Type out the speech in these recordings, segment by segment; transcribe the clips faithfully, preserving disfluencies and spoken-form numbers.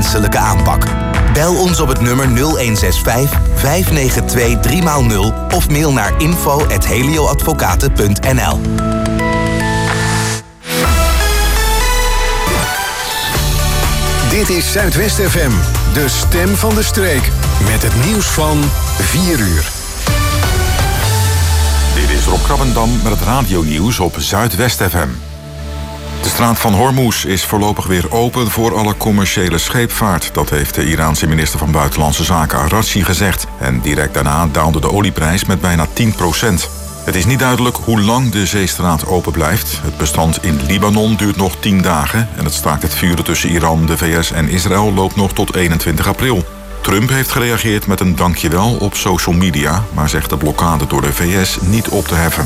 menselijke aanpak. Bel ons op het nummer nul een zes vijf, vijf negen twee, drie nul of mail naar info at helioadvocaten punt n l. Dit is Zuidwest F M, de stem van de streek. Met het nieuws van vier uur. Dit is Rob Krabbendam met het radionieuws op Zuidwest F M. De straat van Hormuz is voorlopig weer open voor alle commerciële scheepvaart. Dat heeft de Iraanse minister van Buitenlandse Zaken Araghchi gezegd. En direct daarna daalde de olieprijs met bijna tien procent. Het is niet duidelijk hoe lang de zeestraat open blijft. Het bestand in Libanon duurt nog tien dagen... en het staakt het vuren tussen Iran, de V S en Israël loopt nog tot eenentwintig april. Trump heeft gereageerd met een dankjewel op social media... maar zegt de blokkade door de V S niet op te heffen.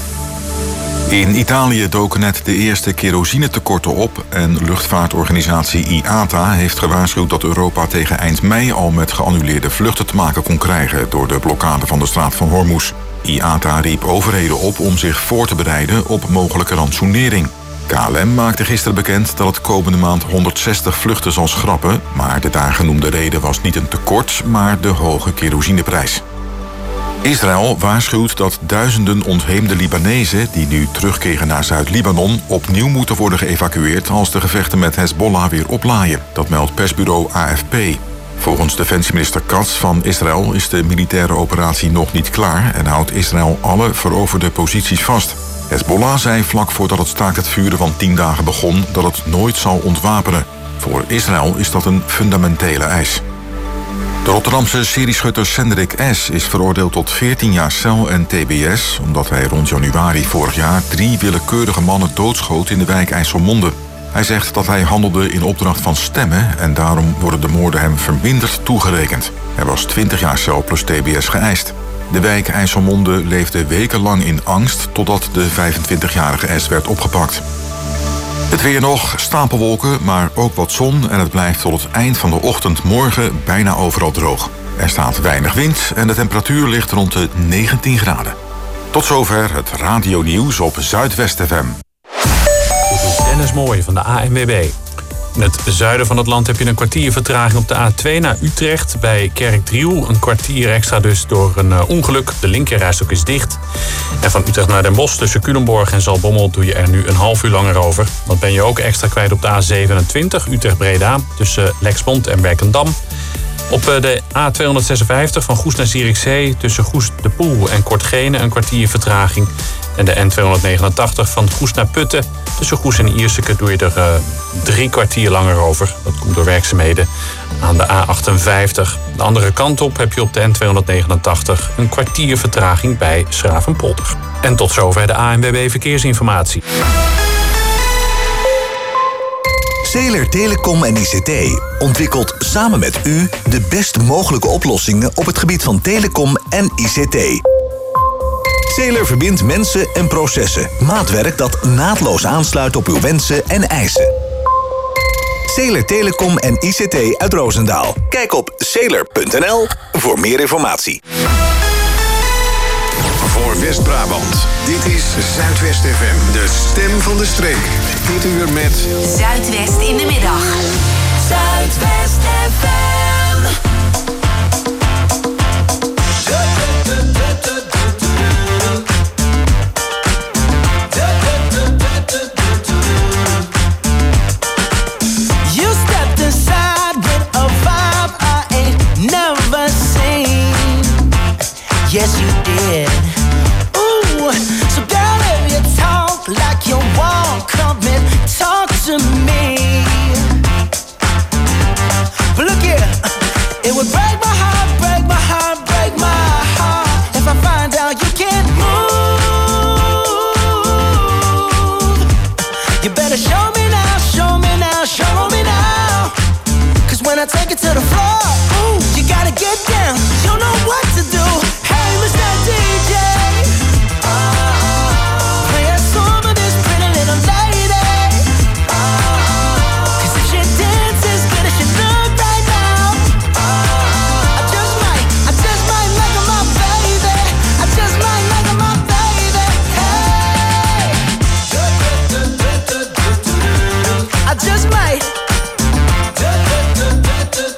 In Italië doken net de eerste kerosinetekorten op... en luchtvaartorganisatie I A T A heeft gewaarschuwd dat Europa tegen eind mei... al met geannuleerde vluchten te maken kon krijgen... door de blokkade van de straat van Hormuz. I A T A riep overheden op om zich voor te bereiden op mogelijke rantsoenering. K L M maakte gisteren bekend dat het komende maand honderdzestig vluchten zal schrappen... maar de daar genoemde reden was niet een tekort, maar de hoge kerosineprijs. Israël waarschuwt dat duizenden ontheemde Libanezen... die nu terugkeren naar Zuid-Libanon... opnieuw moeten worden geëvacueerd als de gevechten met Hezbollah weer oplaaien. Dat meldt persbureau A F P. Volgens defensieminister Katz van Israël is de militaire operatie nog niet klaar... en houdt Israël alle veroverde posities vast. Hezbollah zei vlak voordat het staakt het vuren van tien dagen begon... dat het nooit zal ontwapenen. Voor Israël is dat een fundamentele eis. De Rotterdamse serieschutter Cendrik S. is veroordeeld tot veertien jaar cel en T B S... omdat hij rond januari vorig jaar drie willekeurige mannen doodschoot in de wijk IJsselmonde. Hij zegt dat hij handelde in opdracht van stemmen... en daarom worden de moorden hem verminderd toegerekend. Hij was twintig jaar cel plus T B S geëist. De wijk IJsselmonde leefde wekenlang in angst... totdat de vijfentwintigjarige S. werd opgepakt. Het weer nog, stapelwolken, maar ook wat zon... en het blijft tot het eind van de ochtend morgen bijna overal droog. Er staat weinig wind en de temperatuur ligt rond de negentien graden. Tot zover het radionieuws op Zuidwest F M. Dit is Dennis Mooij van de A N W B. In het zuiden van het land heb je een kwartier vertraging op de A twee naar Utrecht. Bij Kerkdriel een kwartier extra dus door een uh, ongeluk. De linkerrijstok is dicht. En van Utrecht naar Den Bosch tussen Culemborg en Zaltbommel doe je er nu een half uur langer over. Dan ben je ook extra kwijt op de A zevenentwintig Utrecht-Breda tussen Lexmond en Werkendam. Op de A tweehonderdzesenvijftig van Goes naar Zierikzee tussen Goes de Poel en Kortgene een kwartier vertraging. En de N tweehonderdnegenentachtig van Goes naar Putten tussen Goes en Ierseke doe je er uh, drie kwartier langer over. Dat komt door werkzaamheden aan de A achtenvijftig. De andere kant op heb je op de N tweehonderdnegenentachtig een kwartier vertraging bij Schravenpolder. En tot zover de A N W B Verkeersinformatie. Zeeler Telecom en I C T ontwikkelt samen met u de best mogelijke oplossingen op het gebied van telecom en I C T. Zeeler verbindt mensen en processen. Maatwerk dat naadloos aansluit op uw wensen en eisen. Zeeler Telecom en I C T uit Roosendaal. Kijk op zeeler punt n l voor meer informatie. Voor West-Brabant. Dit is Zuidwest F M, de stem van de streek. Dit uur met Zuidwest in de middag. Zuidwest F M. You stepped inside with a vibe I ain't never seen. Yes, you did. Ooh, so girl, if you talk like you walk, come and talk to me. But look here, it would break my heart, break my heart, break my heart if I find out you can't move. You better show me now, show me now, show me now. Cause when I take it to the floor, ooh, you gotta get down. You know what to do. Hey, Mister D J, oh, play a song for this pretty little lady. Oh, cause if she dances as good as she look right now, oh, I just might, I just might make her my baby. I just might make her my baby. Hey, I just might.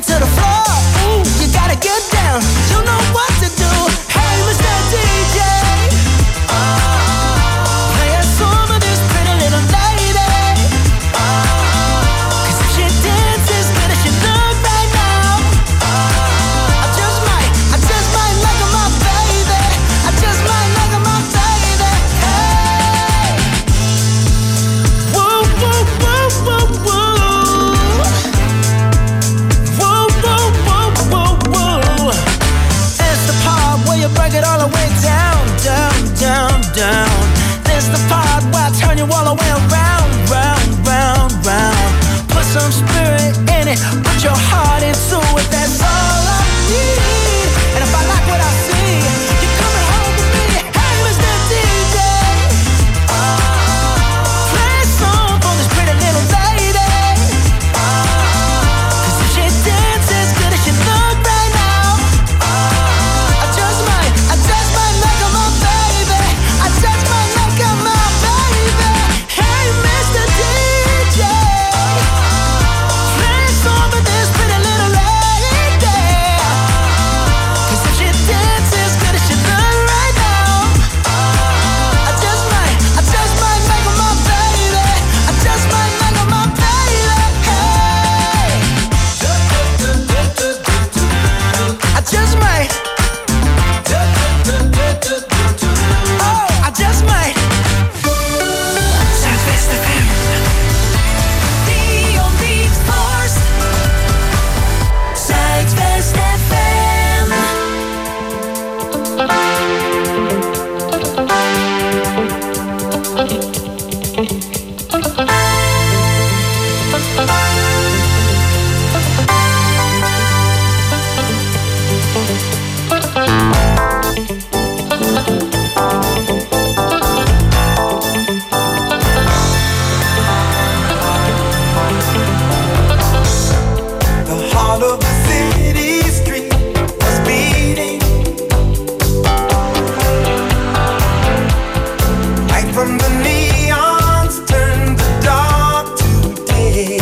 to the floor, ooh, you gotta get down. You know what to do. Hey, Mister D J, play a song of this pretty little lady. Cause if she dances good as she look right now, I just might, I just might make her my baby. I just might make her my baby. Hey, woo, woo, woo, woo, woo. Woo, woo, woo, woo, woo. It's the part where you break it all the way down, down, down, down. It's the part where I turn you all the way around, round, round, round. Put some spirit in it, put your heart into it. That's all I need. And if I like what I see, you're coming home with me. Hey, Mister D J, play a song for this pretty little lady. Cause if she dances good as she look right now, I just might, I just might make her my baby. I just might make her my baby. Hey, Mister D J, play a song for this pretty little lady. Cause if she dances good as she look right now, I just might, I just might make her my baby. I just might make her my baby. Hey, I just might. Oh, I just might. Zuidwest F M. Dion Beatforst. Zuidwest F M. The heart of the city street was beating right from the neons turned the dark to day.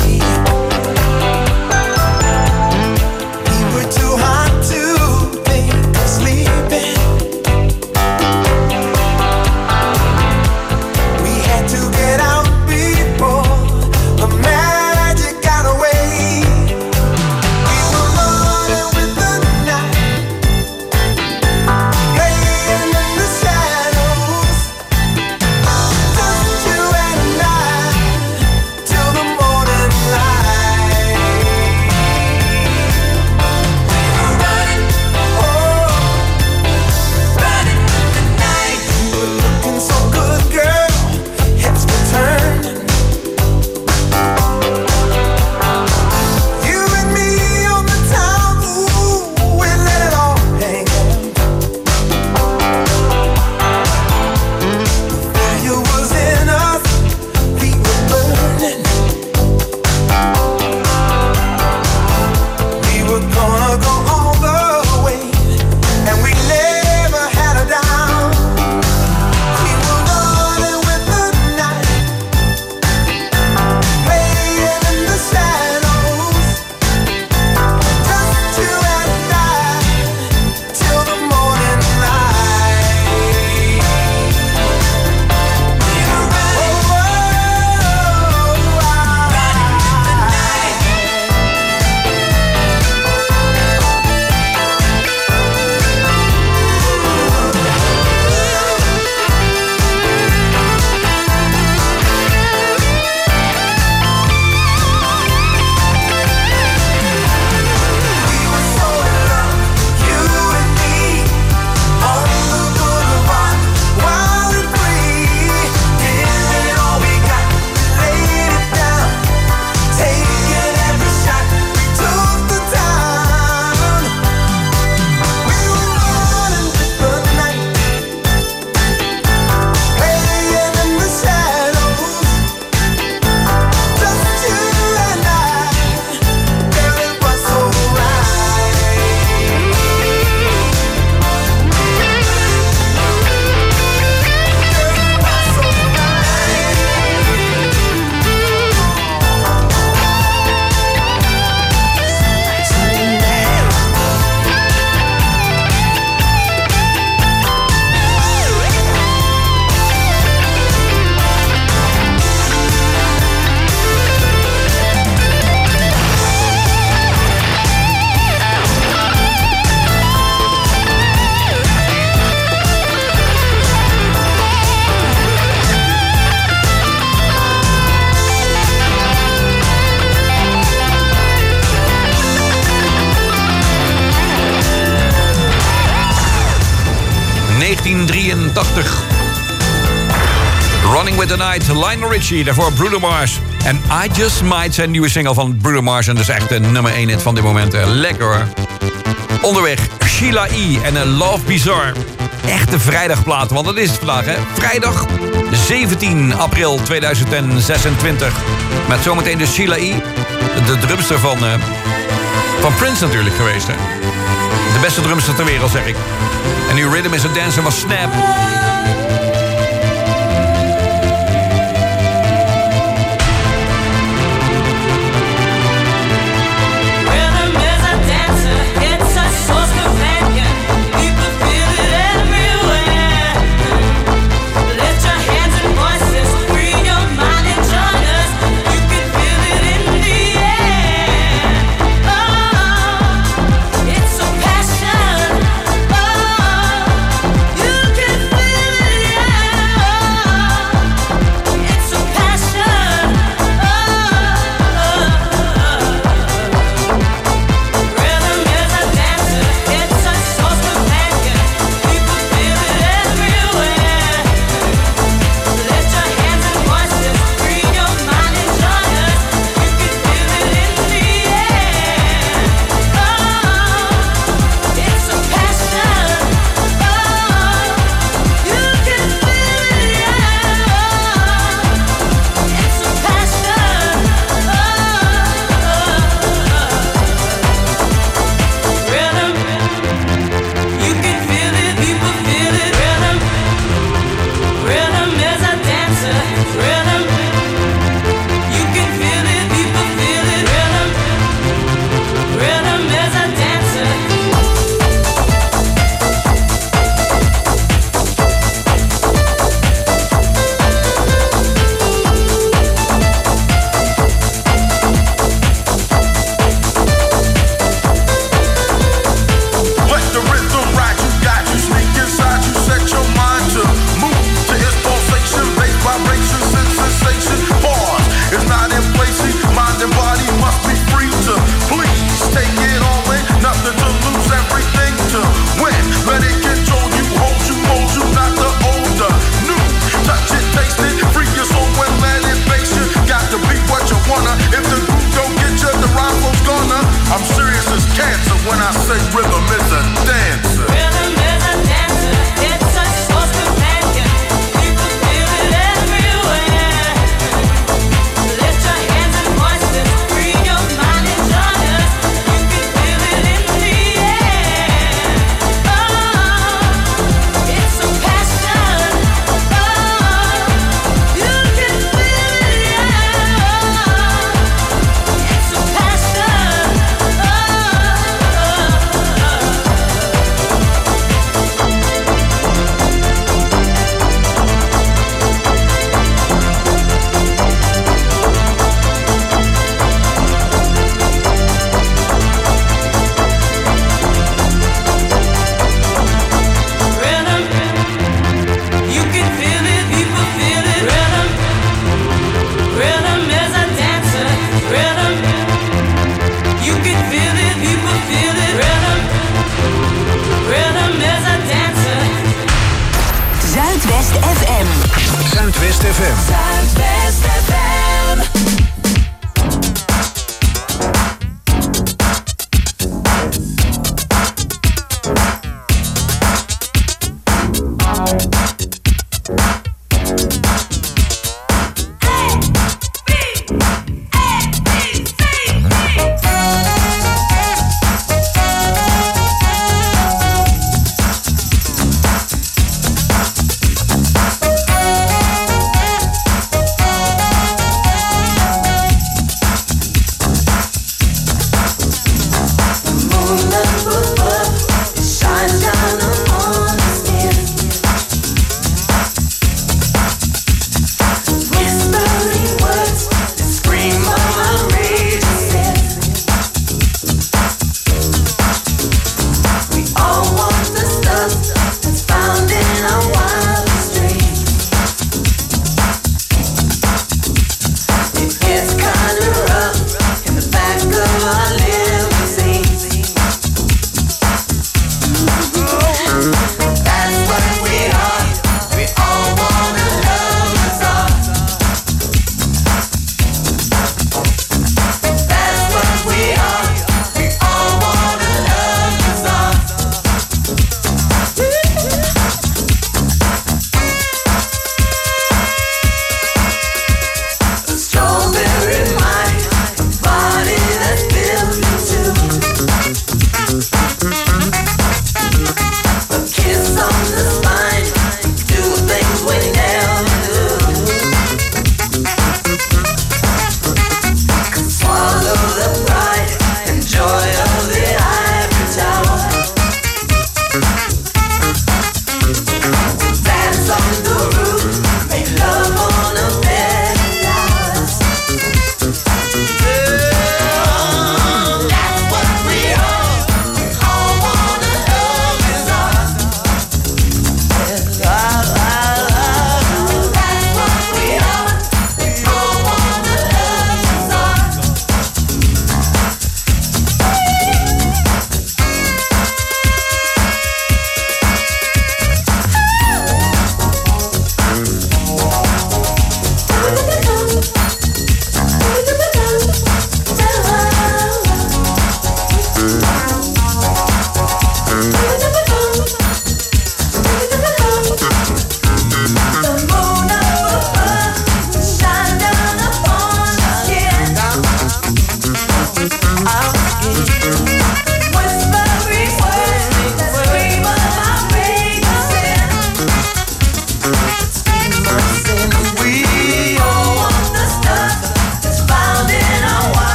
We were too hot to think of sleeping. We had to get out before the magic got away. We were running with the night, playing in the shadows, just you and I, till the morning light. We were running, oh, running with the night. You were looking so good, girl. Heads were turning. eenentachtig. Running with the Night, Lionel Richie, daarvoor Bruno Mars. En I Just Might, zijn nieuwe single van Bruno Mars. En dat is echt de nummer één hit van dit moment. Lekker hoor. Onderweg, Sheila E. en een Love Bizarre. Echte vrijdagplaat, want dat is het vandaag, hè. Vrijdag zeventien april tweeduizend zesentwintig. Met zometeen de Sheila E. De drumster van, uh, van Prince natuurlijk geweest, hè. De beste drumster ter wereld, zeg ik. En uw Rhythm is a Dancer was Snap.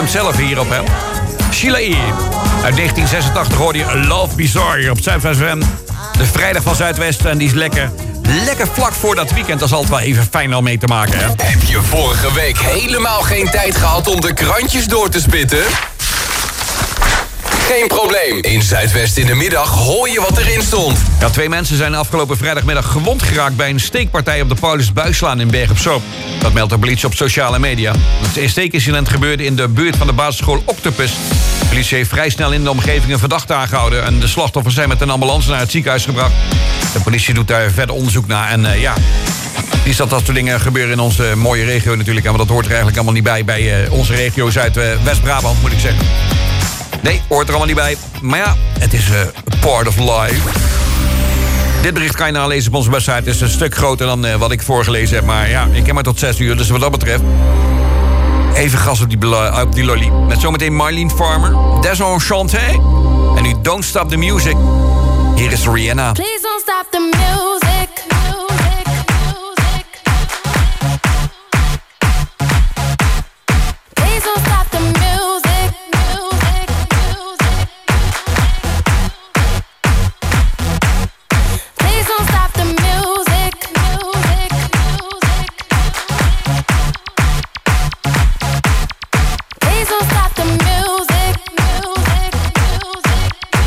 sound zelf hierop, hè. Sheila E. Uit negentien zesentachtig hoorde je Love Bizarre op Zuidwest F M. De vrijdag van Zuidwest en die is lekker. Lekker vlak voor dat weekend, dat is altijd wel even fijn al mee te maken, hè. Heb je vorige week helemaal geen tijd gehad om de krantjes door te spitten? Geen probleem. In Zuidwest in de middag hoor je wat erin stond. Ja, twee mensen zijn afgelopen vrijdagmiddag gewond geraakt bij een steekpartij op de Paulus Buislaan in Berg op Zoom. Dat meldt de politie op sociale media. Het steekincident gebeurde in de buurt van de basisschool Octopus. De politie heeft vrij snel in de omgeving een verdachte aangehouden en de slachtoffers zijn met een ambulance naar het ziekenhuis gebracht. De politie doet daar verder onderzoek naar en uh, ja... is dat dat soort dingen gebeuren in onze mooie regio natuurlijk. En dat hoort er eigenlijk allemaal niet bij bij uh, onze regio Zuid-West-Brabant, moet ik zeggen. Nee, hoort er allemaal niet bij. Maar ja, het is uh, part of life. Dit bericht kan je nalezen op onze website. Het is een stuk groter dan uh, wat ik voorgelezen heb. Maar ja, ik heb maar tot zes uur. Dus wat dat betreft... even gas op die, op die lolly. Met zometeen Marlene Farmer, Desenchanté. En nu Don't Stop the Music. Hier is Rihanna. Please don't stop the music. Music, music. Please don't stop the music. Music, music. Please don't stop the music. Music, music. Please don't stop the music. Music, music.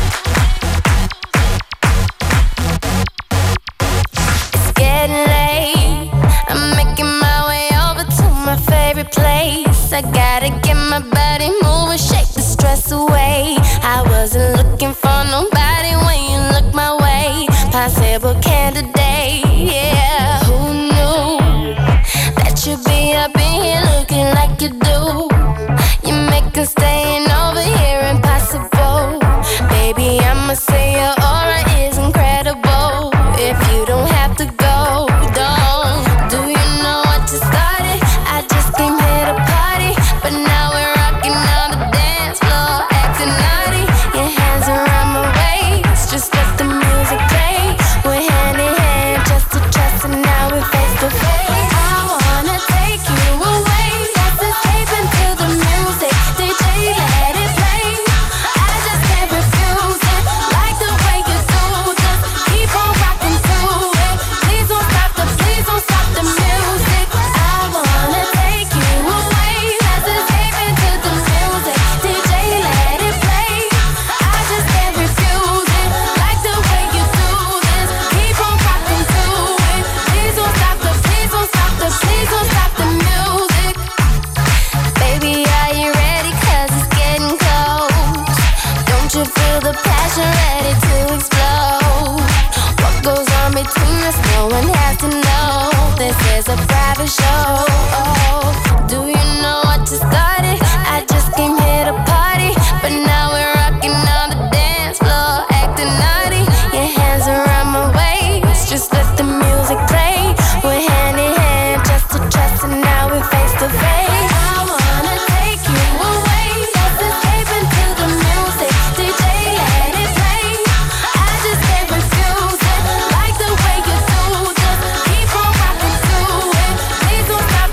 It's getting late. I'm making my way over to my favorite place. I gotta get my body moving, shake the stress away. I wasn't looking for nobody when you look my way. Possible candidate, yeah. Who knew that you'd be up in here looking like you do? You make us staying over here impossible. Baby, I'ma say your aura is incredible. If you don't have to go, don't. Do you know what you started? I just came here to party, but now we're rocking on the dance floor, acting naughty. Your hands around my waist, just let the music play. We're hand in hand, just to trust, and now we're face to face. I wanna take you away, let's escape into the music. D J, let it play. I just can't refuse it, like the way you do. Just keep on rocking to it. Please don't stop the, please don't stop the music. I wanna take you away, let's escape into the music. D J, let it play. I just can't refuse it, like the way you do this. Keep on rocking to it. Please don't stop the, please don't stop the, please don't stop the music. Baby, are you ready? 'Cause it's getting close. Don't you feel the passion ready to explode? What goes on between us, no one has to know. This is a private show. Do you know what you started? I just came here to party, but now we're rocking on the dance floor, acting naughty. Your hands around my waist, just let the music play. We're hand in hand, just to trust, and now we're face to face. I wanna take you away, let's escape into the music. D J, let it play. I just can't refuse it, like the way you do. Just keep on rocking to it. Please don't stop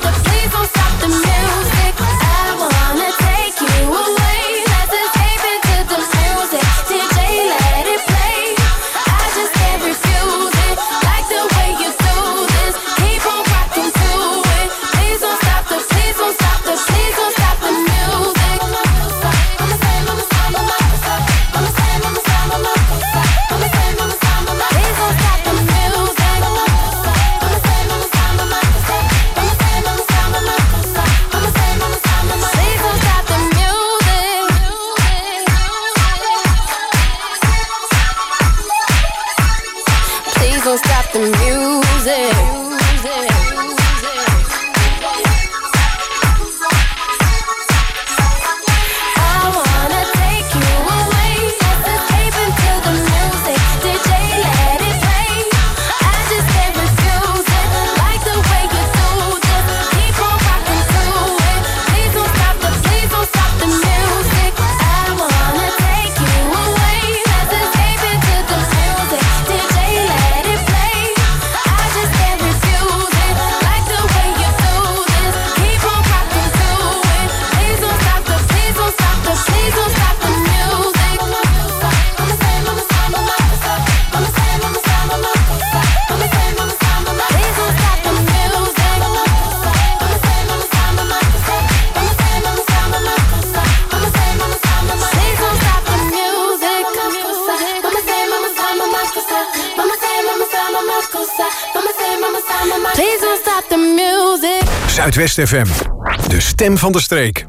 Please don't stop the music. Zuidwest F M, de stem van de streek.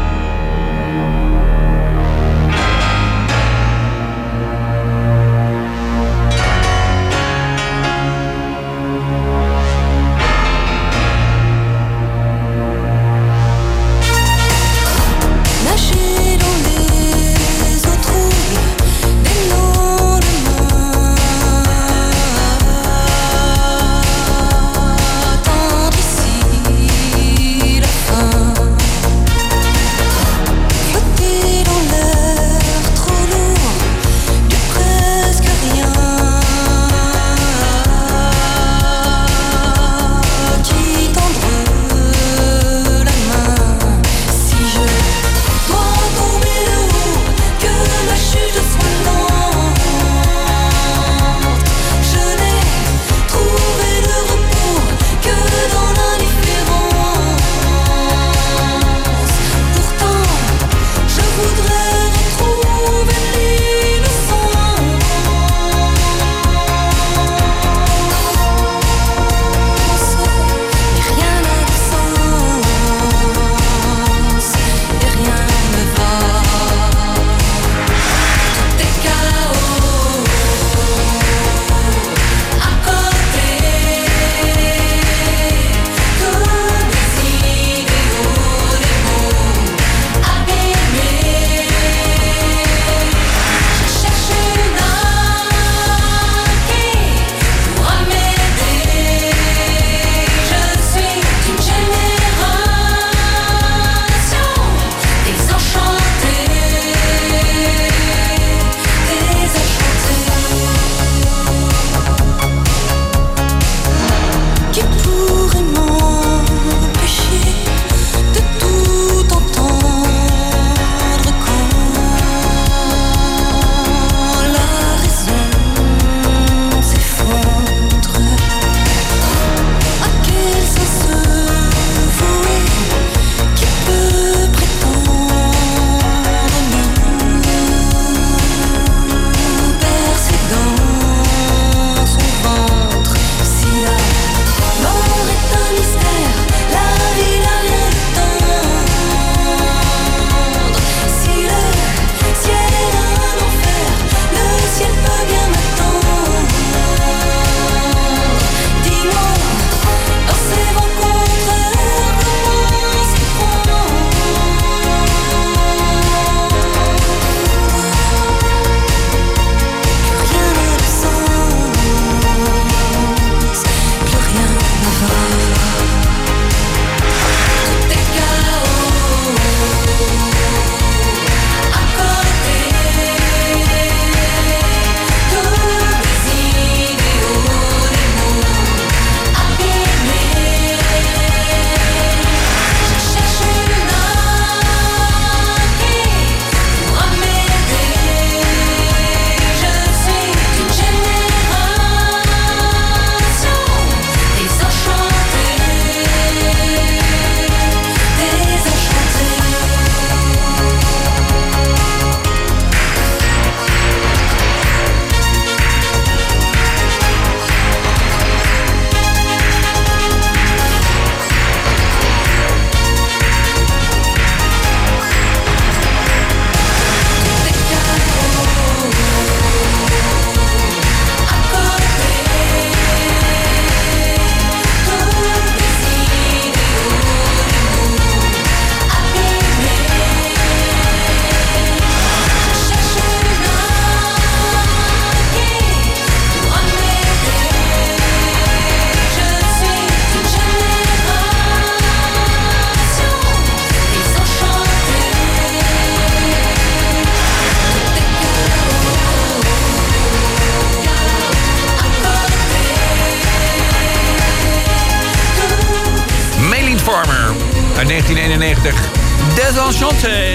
uit negentien eenennegentig. Desenchanté.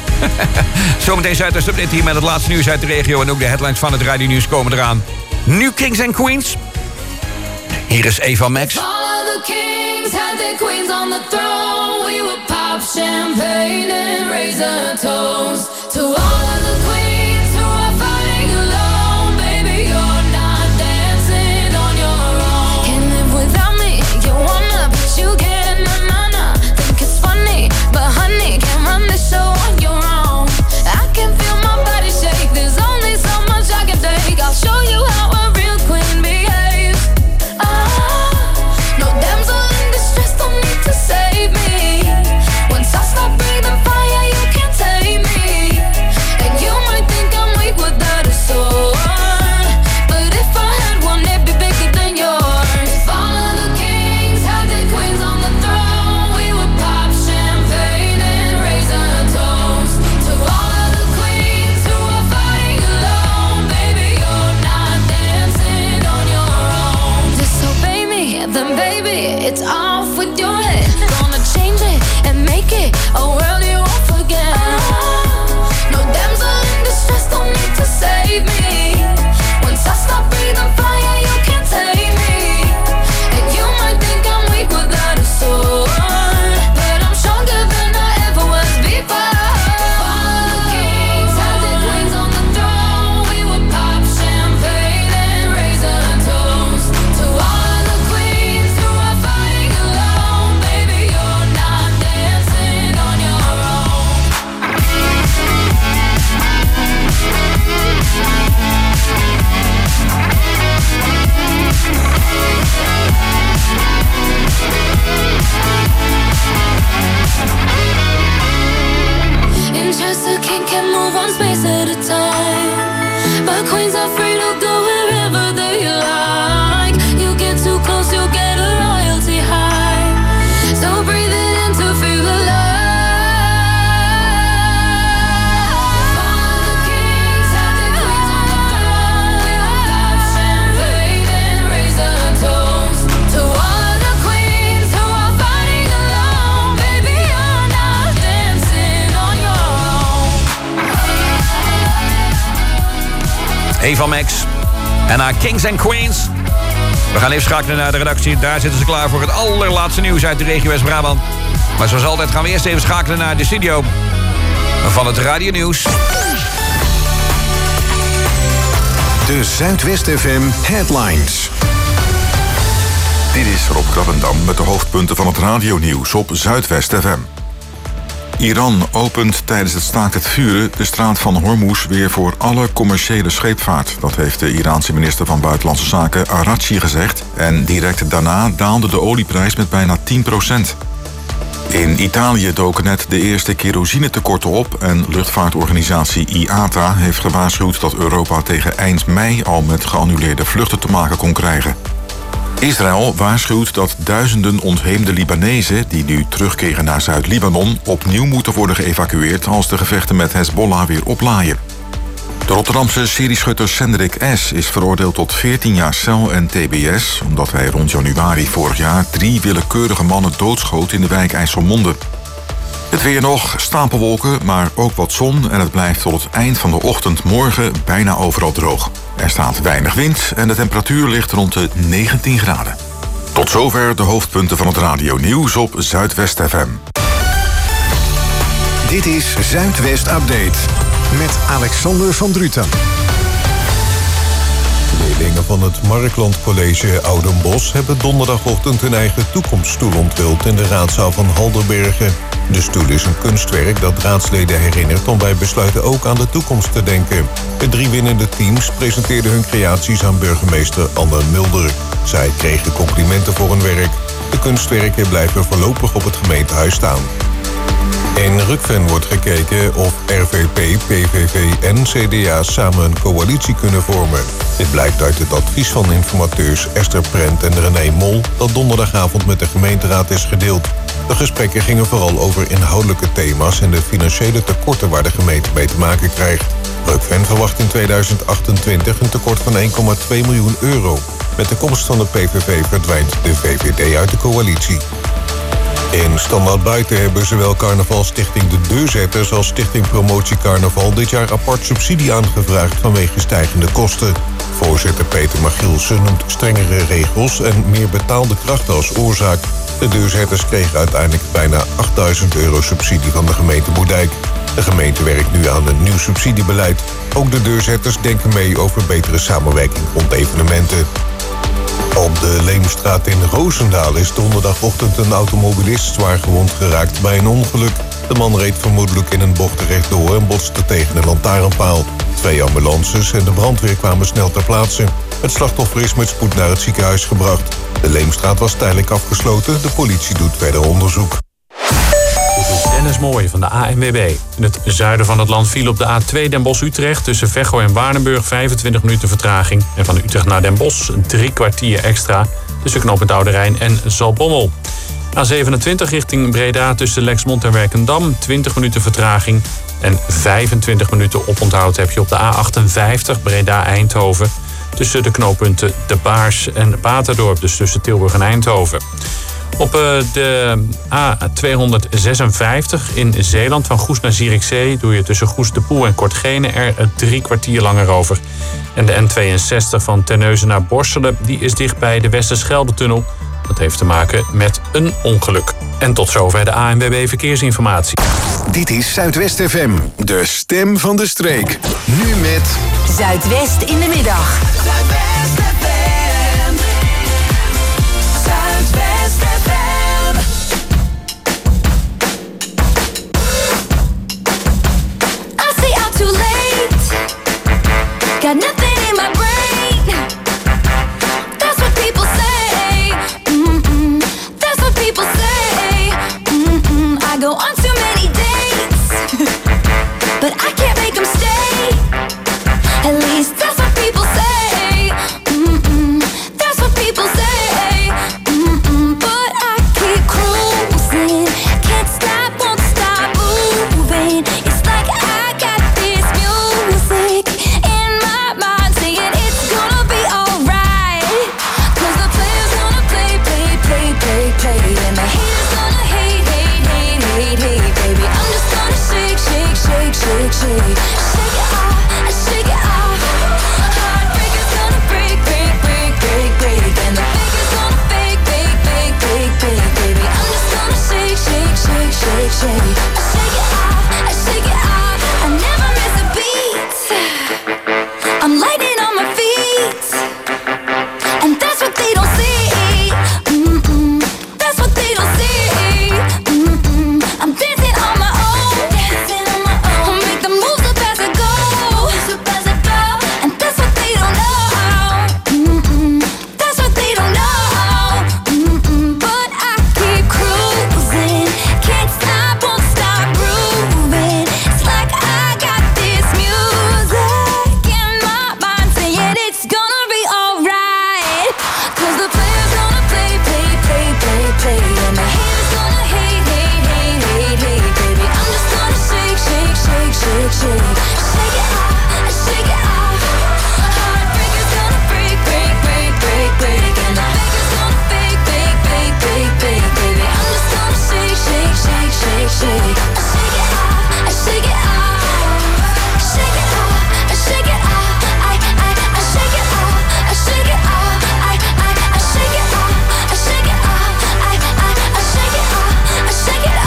Zometeen Zuidwest Update hier met het laatste nieuws uit de regio. En ook de headlines van het Radio Nieuws komen eraan. Nu Kings and Queens. Hier is Eva Max. All of the kings had their queens on the throne. We would pop champagne and raise a toast to all of the queens who are fighting alone. Baby, you're not dancing on your own. Can't live without me. Eva Max en haar Kings and Queens. We gaan even schakelen naar de redactie. Daar zitten ze klaar voor het allerlaatste nieuws uit de regio West-Brabant. Maar zoals altijd gaan we eerst even schakelen naar de studio van het Radio Nieuws. De Zuidwest F M Headlines. Dit is Rob Krabbendam met de hoofdpunten van het radionieuws op Zuidwest F M. Iran opent tijdens het staakt het vuren de straat van Hormuz weer voor alle commerciële scheepvaart. Dat heeft de Iraanse minister van Buitenlandse Zaken Araghchi gezegd. En direct daarna daalde de olieprijs met bijna tien procent. In Italië doken net de eerste kerosinetekorten op en luchtvaartorganisatie I A T A heeft gewaarschuwd dat Europa tegen eind mei al met geannuleerde vluchten te maken kon krijgen. Israël waarschuwt dat duizenden ontheemde Libanezen die nu terugkeren naar Zuid-Libanon opnieuw moeten worden geëvacueerd als de gevechten met Hezbollah weer oplaaien. De Rotterdamse serieschutter Cendrik S. is veroordeeld tot veertien jaar cel en T B S... omdat hij rond januari vorig jaar drie willekeurige mannen doodschoot in de wijk IJsselmonde. Het weer nog, stapelwolken, maar ook wat zon... en het blijft tot het eind van de ochtend morgen bijna overal droog. Er staat weinig wind en de temperatuur ligt rond de negentien graden. Tot zover de hoofdpunten van het radionieuws op Zuidwest F M. Dit is Zuidwest Update met Alexander van Druten. Leerlingen van het Markland College Oudenbosch hebben donderdagochtend hun eigen toekomststoel onthuld in de raadzaal van Halderbergen. De stoel is een kunstwerk dat raadsleden herinnert om bij besluiten ook aan de toekomst te denken. De drie winnende teams presenteerden hun creaties aan burgemeester Anne Mulder. Zij kregen complimenten voor hun werk. De kunstwerken blijven voorlopig op het gemeentehuis staan. In Rukven wordt gekeken of R V P, P V V en C D A samen een coalitie kunnen vormen. Dit blijkt uit het advies van informateurs Esther Prent en René Mol dat donderdagavond met de gemeenteraad is gedeeld. De gesprekken gingen vooral over inhoudelijke thema's en de financiële tekorten waar de gemeente mee te maken krijgt. Rukven verwacht in tweeduizend achtentwintig een tekort van één komma twee miljoen euro. Met de komst van de P V V verdwijnt de V V D uit de coalitie. In Standaard Buiten hebben zowel Carnavalstichting De Deurzetters als Stichting Promotie Carnaval dit jaar apart subsidie aangevraagd vanwege stijgende kosten. Voorzitter Peter Magielsen noemt strengere regels en meer betaalde krachten als oorzaak. De deurzetters kregen uiteindelijk bijna achtduizend euro subsidie van de gemeente Moerdijk. De gemeente werkt nu aan een nieuw subsidiebeleid. Ook de deurzetters denken mee over betere samenwerking rond evenementen. Op de Leemstraat in Roosendaal is donderdagochtend een automobilist zwaar gewond geraakt bij een ongeluk. De man reed vermoedelijk in een bocht rechtdoor en botste tegen een lantaarnpaal. Twee ambulances en de brandweer kwamen snel ter plaatse. Het slachtoffer is met spoed naar het ziekenhuis gebracht. De Leemstraat was tijdelijk afgesloten. De politie doet verder onderzoek. Dennis Mooij van de A N W B. In het zuiden van het land viel op de A twee Den Bosch-Utrecht... tussen Veghel en Waardenburg vijfentwintig minuten vertraging. En van Utrecht naar Den Bosch drie kwartier extra... tussen knooppunt Oude Rijn en Zaltbommel. A zevenentwintig richting Breda tussen Lexmond en Werkendam... twintig minuten vertraging. En vijfentwintig minuten oponthoud heb je op de A achtenvijftig Breda-Eindhoven... tussen de knooppunten De Baars en Baterdorp, dus tussen Tilburg en Eindhoven. Op de A tweehonderdzesenvijftig in Zeeland van Goes naar Zierikzee... doe je tussen Goes de Poel en Kortgene er drie kwartier langer over. En de N tweeënzestig van Terneuzen naar Borselen... die is dicht bij de Westerschelde-tunnel. Dat heeft te maken met een ongeluk. En tot zover de A N W B Verkeersinformatie. Dit is Zuidwest F M, de stem van de streek. Nu met... Zuidwest in de middag. Zuidwest F M. Zuidwest F M. I stay out too late. Got nothing in my brain. That's what people say. Mm-mm. That's what people say. Mm-mm. I go on too many dates, but I can't make them stay. At least that's what people say. shake. Shake it off, shake it off. Heartbreaker's gonna break, break, break, break, break. And the faker's gonna fake, fake, fake, fake, fake, baby. I'm just gonna shake, shake, shake, shake, shake. I shake it off, I shake it off. Shake it off, I shake it off. I, I, I shake it off, I shake it off. I, I, I shake it off, I shake it off. I, I, I shake it off, I shake it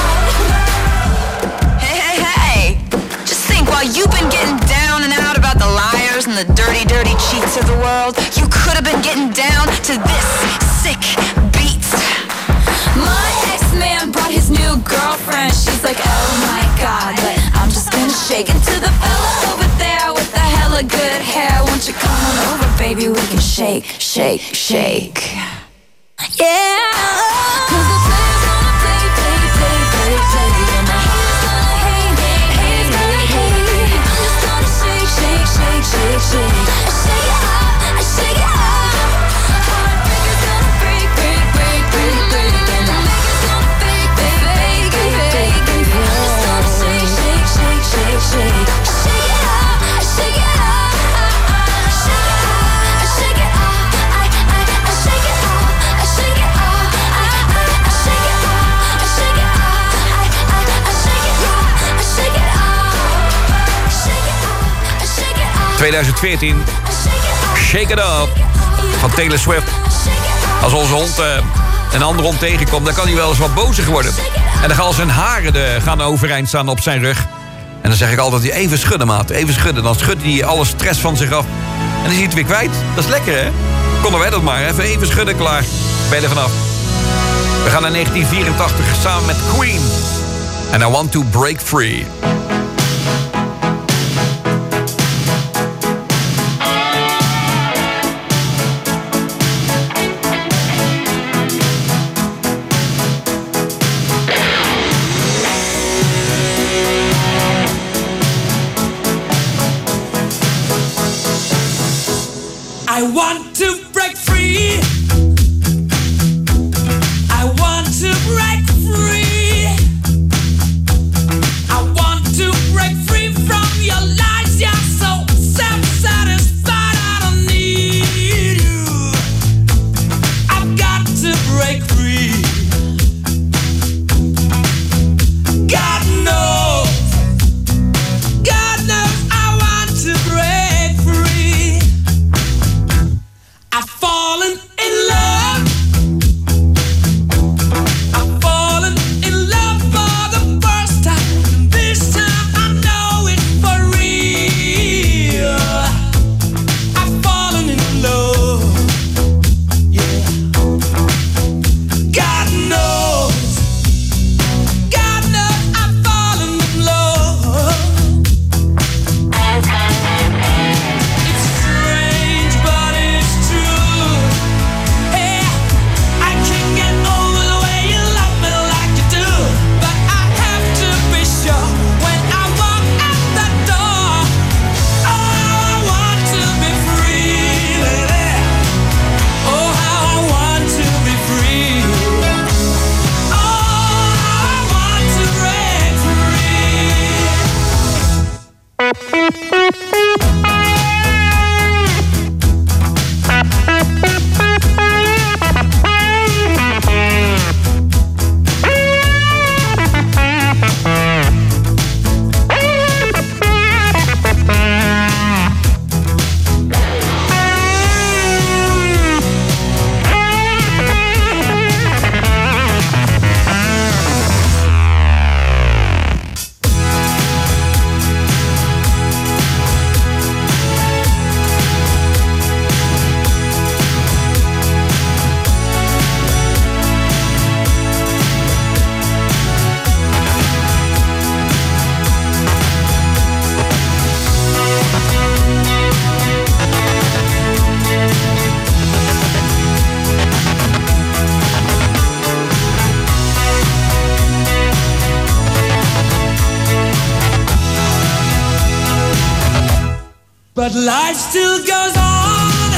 off. Hey, hey, hey! Just think, while you've been getting down and out about the liars and the dirty, dirty cheats of the world, you could have been getting down to this sick beat. My ex-man brought his new girlfriend. She's like, oh my god, but I'm just gonna shake it to the fella over there with the hella good hair. Won't you come on over, baby? We can shake, shake, shake. Yeah. Cause the player's gonna play, play, play, play, play. And the haters gonna hate, hate, hate, hate, hate. I'm just gonna shake, shake, shake, shake, shake. I shake it off, I shake it off. Heartbreaker's gonna break, break, break, break, break. And the faker's gonna fake, fake, fake, fake, fake, baby. I'm just gonna shake, shake, shake, shake, shake. I shake it off, I shake it off. I shake it off, I shake it off. I, I, I shake it off, I shake it off. I, I, I shake it off, I shake it off. I, I, I shake it off, I shake it off. Shake it off, I shake it off. twintig veertien, Shake It Up van Taylor Swift. Als onze hond uh, een andere hond tegenkomt, dan kan hij wel eens wat bozig worden. En dan gaan zijn haren de, gaan overeind staan op zijn rug. En dan zeg ik altijd, even schudden, maat. Even schudden. Dan schudt hij alle stress van zich af. En dan is hij het weer kwijt. Dat is lekker, hè? Konden wij dat maar. Even, even schudden, klaar. Ben je er vanaf. We gaan naar negentien vierentachtig samen met Queen. And I Want to Break Free. I want to break free. I want to break free. I want to break free from your lies. You're so self-satisfied. I don't need you. I've got to break free. God knows. God knows I want to break free. I've fallen in love. I've fallen in love for the first time. This time I know it's for real. I've fallen in love. Yeah. God knows. God knows I've fallen in love. It's strange, but it's true. Hey, I can't get over the way you love me like you do. But I have to be sure when I walk out the door. Oh, I want to be free, baby. Oh, how I want to be free. Oh, I want to break free. But life still goes on.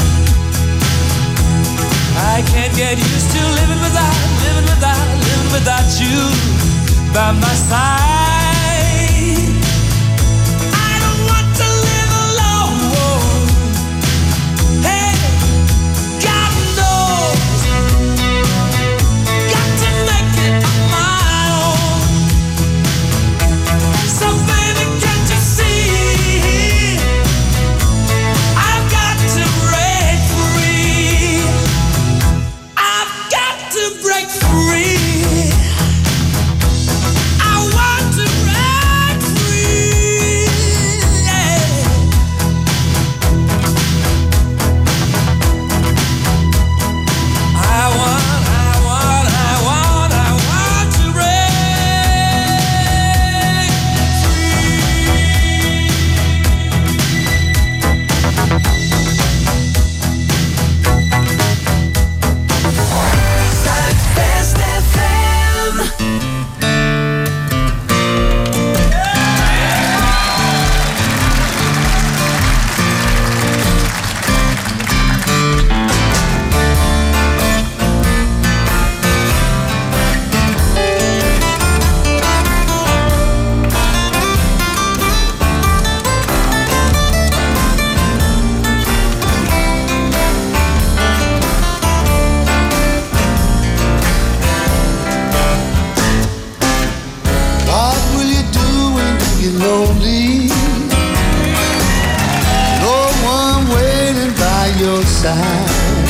I can't get used to living without, living without, living without you by my side. inside.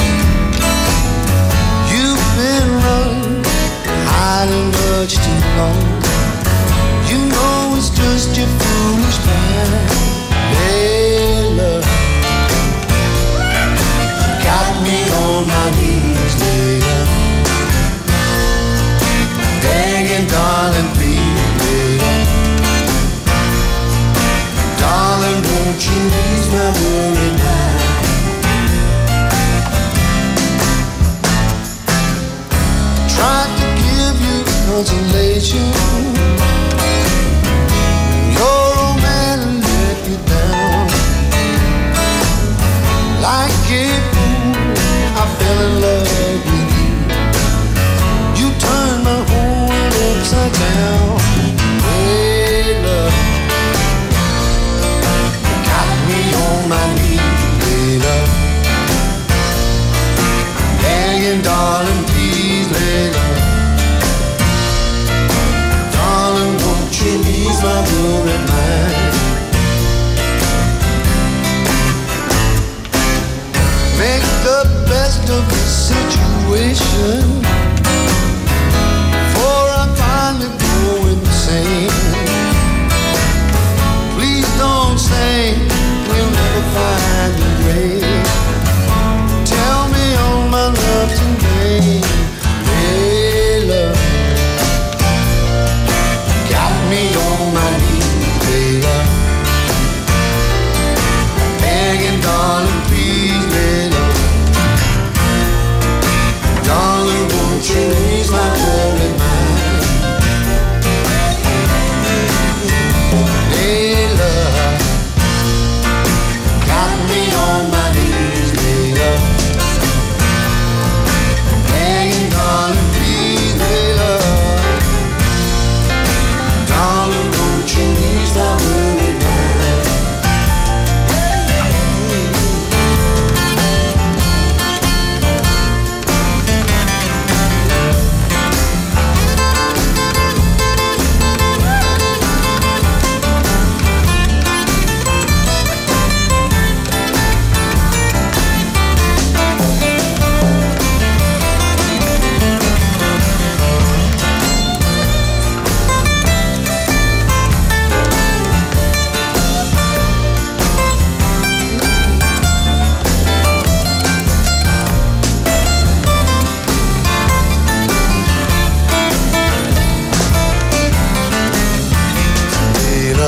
You've been running, hiding much too long. You know it's just your foolish mind. Hey, love, got me on my knees, Layla, begging, darling, please, Layla, darling, won't you ease my worry mind? Tried to give you consolation. Your old man let you down. Like a fool, I fell in love with you. You turned my whole world upside down. Hey, love, got me on my knees, hey, love, begging, darling, please, hey, love, darling, won't you ease my worried mind? Make the best of the situation, for I finally go insane. Please don't say we'll never find the grave. Tell me all my love's in vain. Hey, love, got me on my knees, hey, love, begging, darling, please, hey, love, darling, won't you ease my worried mind? Hey, love, got me on my knees, hey, love, begging, darling, please, hey, love, darling, won't you ease my worried mind? Layla,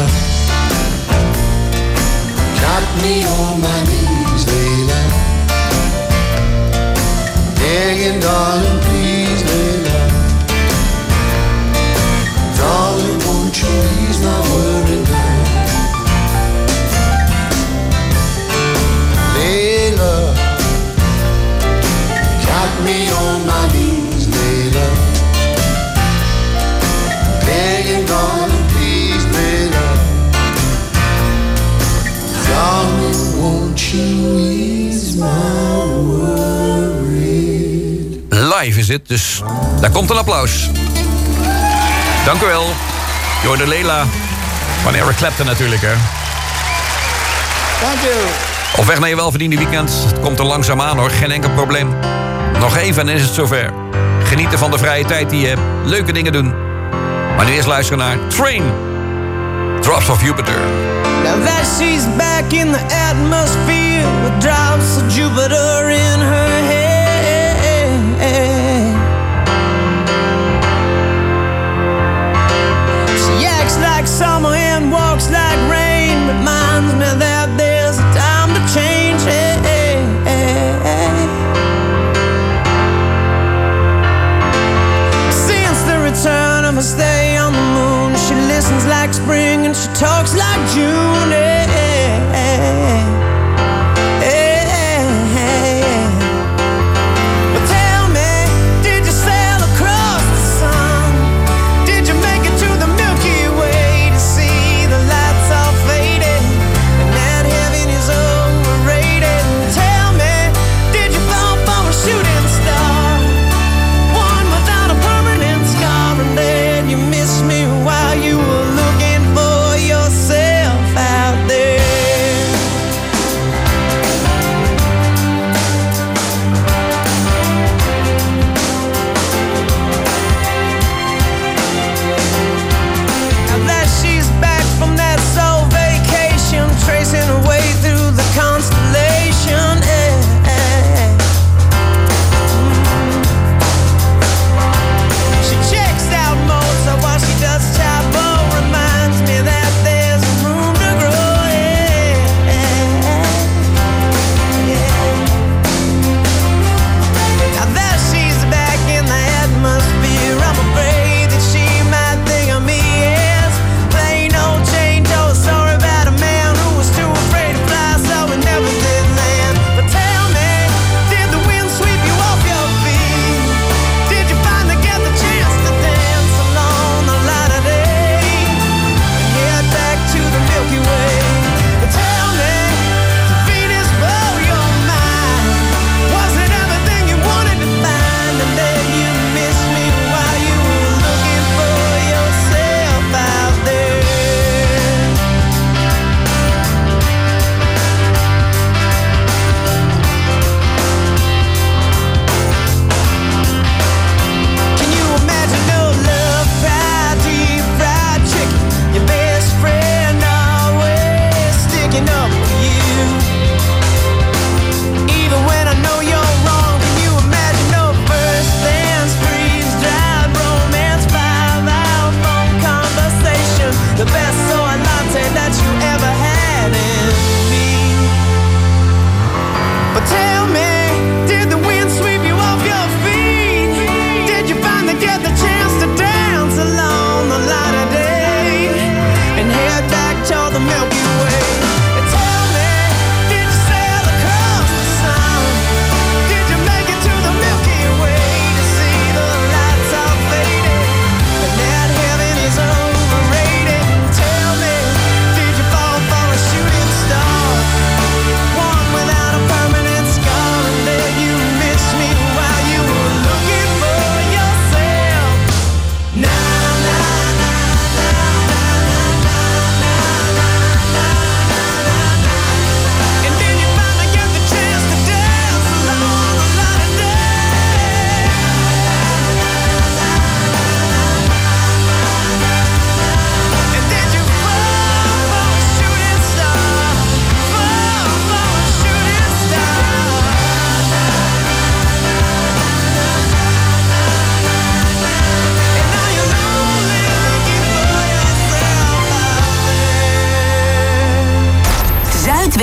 got me on my knees, Layla, begging, darling, please, Layla, darling, won't you ease my worried mind? Layla, got me on my knees, Layla, begging, darling, please, Layla, darling, won't you ease my worried? Live is het, dus daar komt een applaus. Dank u wel. Je hoorde Layla van Eric Clapton natuurlijk, hè. Thank you. Op weg naar je welverdiende weekend. Het komt er langzaam aan, hoor. Geen enkel probleem. Nog even en dan is het zover. Genieten van de vrije tijd die je hebt. Leuke dingen doen. Maar nu eerst luisteren naar Train. Drops of Jupiter. Now that she's back in the atmosphere with drops of Jupiter in her head. She acts like summer and walks like rain. Reminds me that there's a time to change. Since the return of her stay on the moon, she listens like spring and she talks like June. Hey, hey, hey, hey.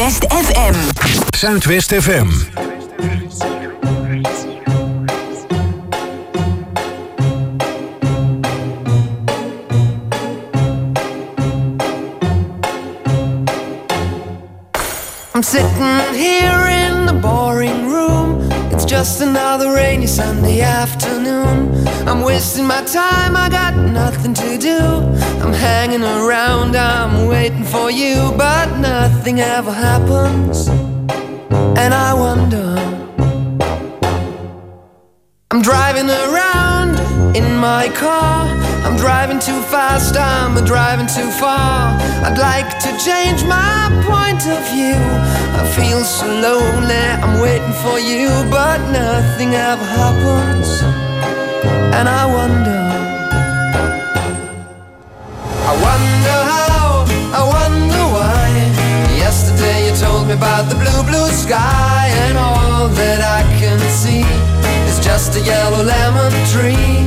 Zuidwest F M. Zuidwest F M. I'm sitting here in the boring room. It's just another rainy Sunday afternoon. I'm wasting my time, I got nothing to do. I'm hanging around, I'm waiting for you, but nothing ever happens. And I wonder, I'm driving around in my car. I'm driving too fast, I'm driving too far. I'd like to change my point of view. I feel so lonely, I'm waiting for you, but nothing ever happens. And I wonder, I wonder how, I wonder why. Yesterday you told me about the blue, blue sky, and all that I can see is just a yellow lemon tree.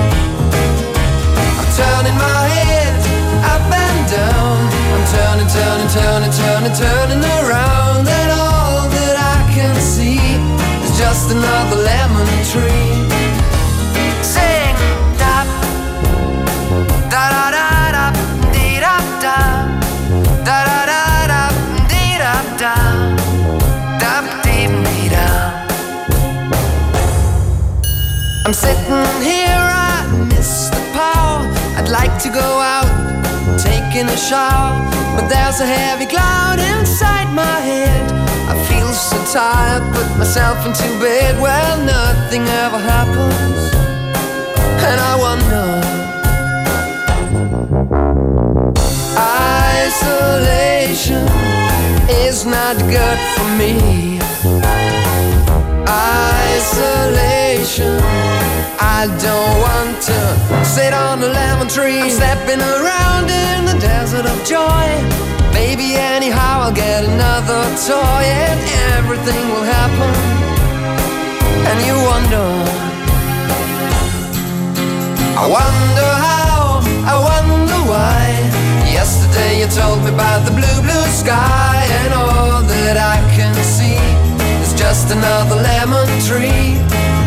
I'm turning my head up and down. I'm turning, turning, turning, turning, turning around, and all that I can see is just another lemon tree. Sing da da da da da dee da da da da da da dee da da da dee dee da. I'm sitting here, I miss the power. I'd like to go out, taking a shower, but there's a heavy cloud inside my head. I feel so tired, put myself into bed. Well, nothing ever happens, and I wonder, isolation is not good for me. Isolation, I don't want to sit on a lemon tree. I'm stepping around in the desert of joy. Maybe anyhow I'll get another toy, and everything will happen. And you wonder, I wonder how, I wonder why. Yesterday you told me about the blue, blue sky, and all that I can see is just another lemon tree.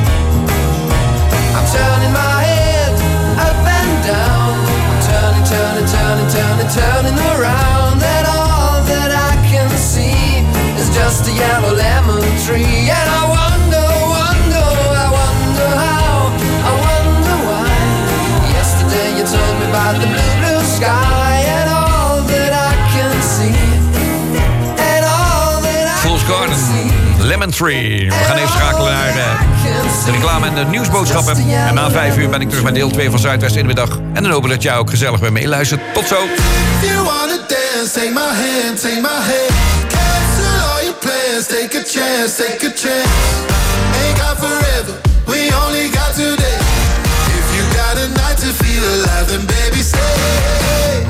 I'm turning my head up and down. I'm turning, turning, turning, turning, turning around, and all that I can see is just a yellow lemon tree. And I wonder, wonder, I wonder how, I wonder why. Yesterday you told me about the blue, blue sky, and all that I can see, and all that I Fool's Garden, Lemon Tree. We gaan even schakelen naar uh, de reclame en de nieuwsboodschappen. En na vijf uur ben ik terug met deel twee van Zuidwest in de middag. En dan hoop ik dat jij ook gezellig bij me luistert. Tot zo. If you wanna dance, take my hand, take my hand. Cancel all your plans, take a chance, take a chance. Ain't got forever, we only got today. If you got a night to feel alive, then baby stay.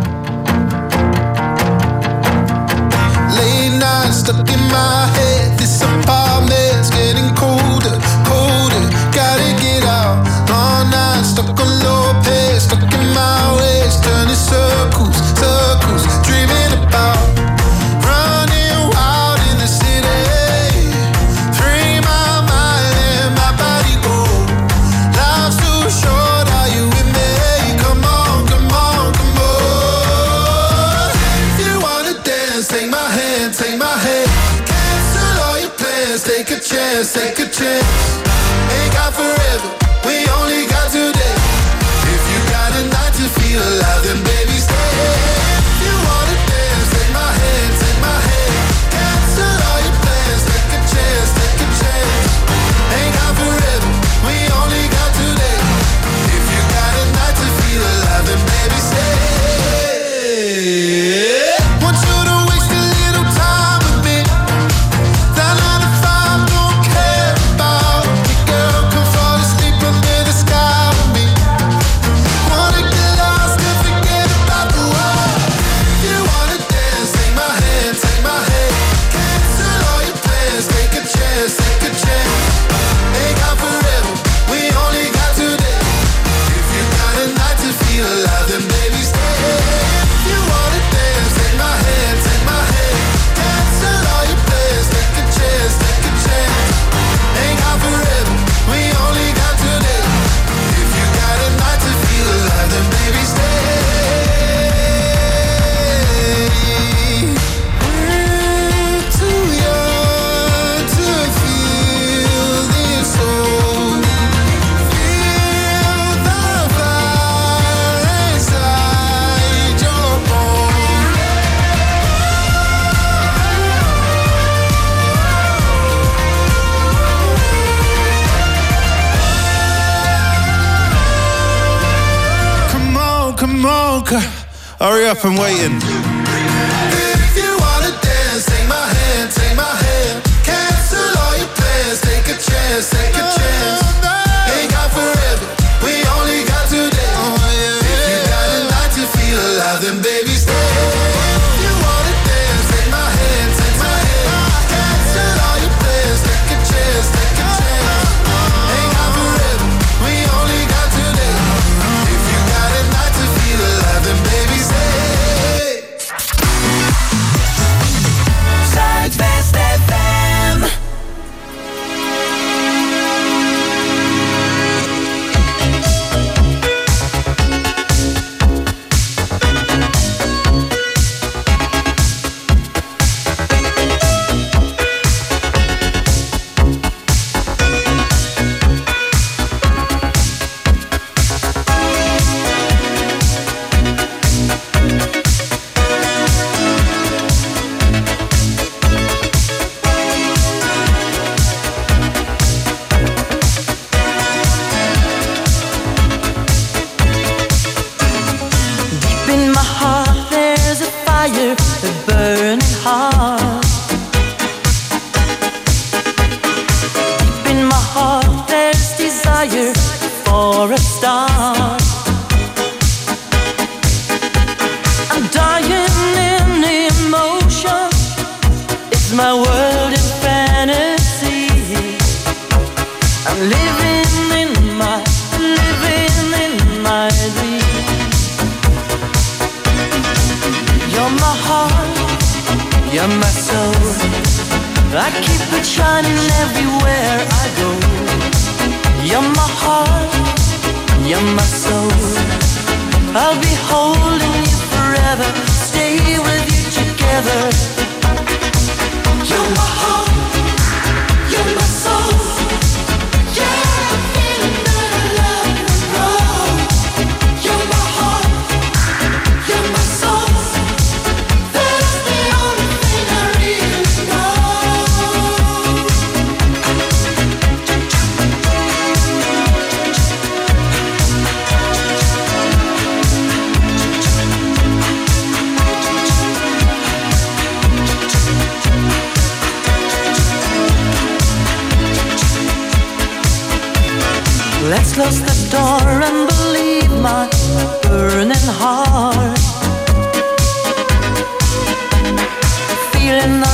Late nights stuck in my head. This apartment's getting colder, colder. Gotta get out. All night stuck on low pace, stuck in my ways, turning circles, circles, dreaming about running wild in the city. Free my mind and my body go. Life's too short, are you with me? Come on, come on, come on. If you wanna dance, take my hand, take my hand. Cancel all your plans, take a chance, take a chance. Ain't got forever, we only got today. If you got a night to feel alive, then baby stay. If you wanna dance, take my hand, take my hand. Cancel all your plans, take a chance, take a chance. Ain't got forever, we only got today. If you got a night to feel alive, then baby stay. Want you to waste a little time with me. That nine to five don't care about me, girl. Come fall asleep under the sky with me. Wanna get lost and forget about the world. Okay, hurry up, I'm waiting. If you wanna dance, take my hand, take my hand. Cancel all your plans, take a chance, take a chance. Ain't got forever, we only got today. If you got a night to feel alive, then baby stay. If you wanna dance, take my hand, take my hand. Cancel all your plans, take a chance, take a chance. Ain't got forever, we only got today. If you got a night to feel alive, then baby stay. Zuidwest F M. Let's close the door and believe my burning heart. Feeling the